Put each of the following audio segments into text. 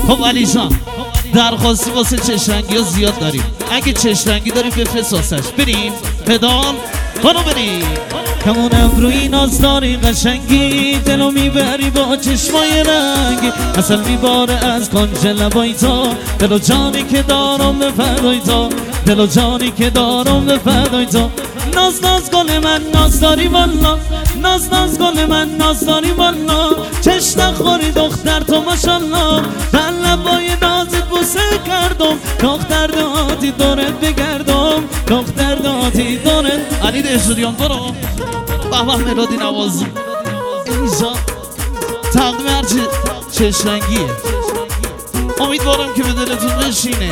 خب علی جان درخواستی واسه چشرنگی ها زیاد داریم. اگه چشرنگی داریم بفرست واسش. بریم پدال برو بریم. کمون ابروی ناز داری قشنگی، دلو میبری با چشمای رنگی، اصل میباره از کنج لبای تو، دل و جانی که دارم به فدای تو، دل و جانی که دارم به فدای تو. ناز ناز گل من ناز داری والا، ناز ناز گل من ناز داری والا، چش نخوری دختر تو ماشالله، بر لبای نازت بوسه کردم، دختر دادی دورت بگردم، دختر دادی دورت. علی دهشوریان برو بابا ملودی نوازی اینجا تقدیم هرچی چشرنگیه. امیدوارم که به دلتون بشینه.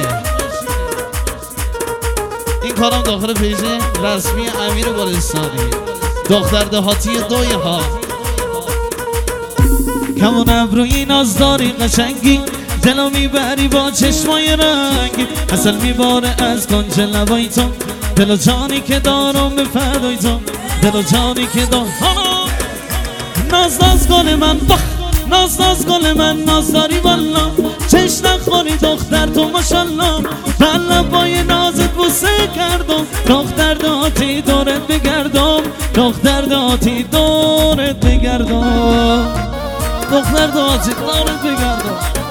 این کارم داخل پیج رسمی امیر گلستانی دختر دهاتی دوی ها. کمون ابروی ناز داری قشنگی، دلو میبری با چشمای رنگی، اصل میباره از کنج لبای تو، دل و جانی که دارم به فدای تو، دل و جانی که دارم. ناز ناز گل من بخ، ناز ناز گل من ناز داری والا، چش نخوری دختر تو ماشالله، بر لبای نازت بوسه کردم، دختر داتی دورت بگردم، دختر داتی دورت بگردم، دختر داتی دورت بگردم.